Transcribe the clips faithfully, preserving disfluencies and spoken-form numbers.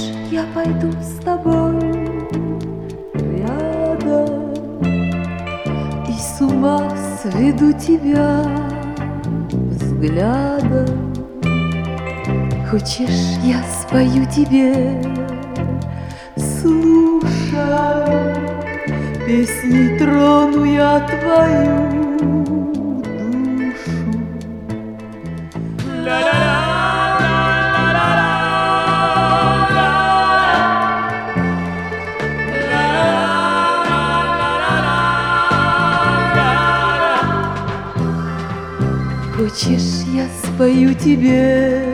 я пойду с тобой рядом и с ума сведу тебя взглядом. Хочешь, я спою тебе, слушай, песней трону я твою душу. Хочешь, я спою тебе,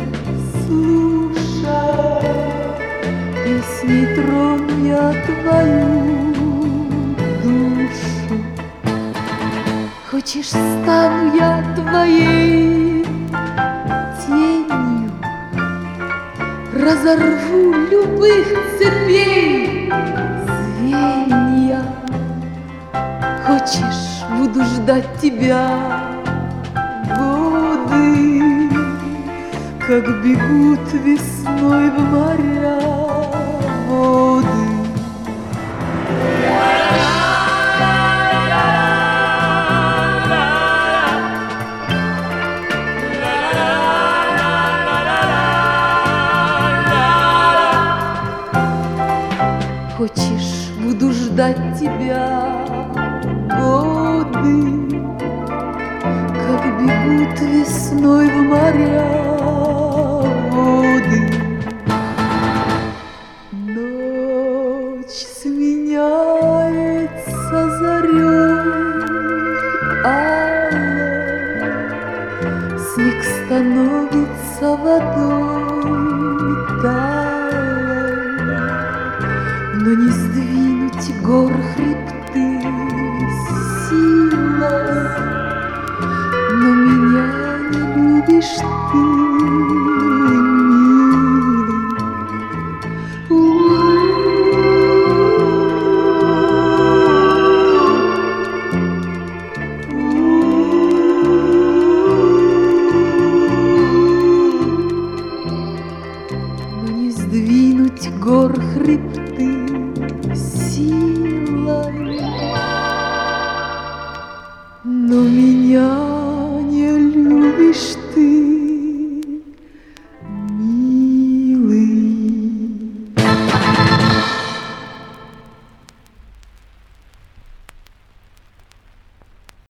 слушай, песней трону я твою душу. Хочешь, стану я твоей тенью, разорву любых цепей звенья. Хочешь, буду ждать тебя годы, как бегут весной в моря воды. Хочешь, буду ждать тебя годы, как бегут весной в моря воды. Ночь сменяется зарей алой, снег становится водой талой, но не сдвинуть гор хребты силой. Но меня не любишь ты, милый. Но не сдвинуть гор хребты силой. Но меня не любишь